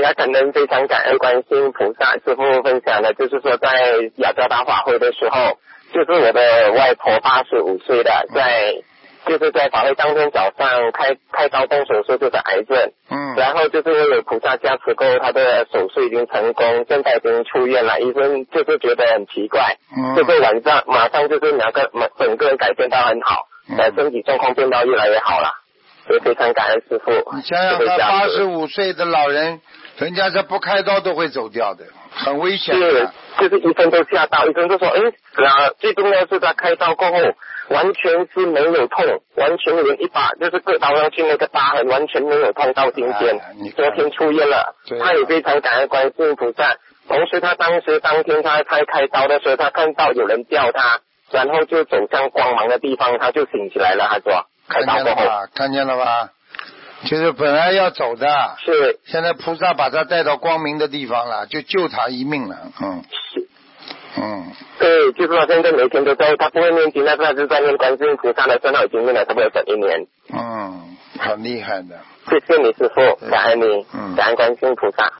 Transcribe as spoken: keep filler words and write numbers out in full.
那可能非常感恩观世音菩萨，师父分享的就是说在雅加达法会的时候，就是我的外婆八十五岁的，在就是在法会当天早上开开刀动手术，就是癌症，嗯，然后就是因为有菩萨加持过，他的手术已经成功，现在已经出院了，医生就是觉得很奇怪，嗯，就是晚上马上就是两个整个人改变到很好，呃、嗯，身体状况变到越来越好了。也非常感恩师父。 你想想看，八十五岁的老人，人家是不开刀都会走掉的，很危险的。 是，就是医生都吓到，医生就说，哎，啊，最重要是他开刀过后，完全是没有痛，完全连一把就是割刀上去那个疤痕完全没有痛到今天。哎、昨天出院了，他也非常感恩观世音菩萨。同时，他当时当天他开开刀的时候，他看到有人吊他，然后就走向光芒的地方，他就醒起来了。他说。 看见了吧？看见了吧？就是本来要走的， 是现在菩萨把他带到光明的地方了，就救他一命了。嗯， 是， 嗯， 对，就是他现在每天都在，他不会念经，但是他就在念观世音菩萨的，正好已经念了差不多整一年。 嗯，很厉害的。 谢谢你师父，感恩你，嗯，感恩观世音菩萨。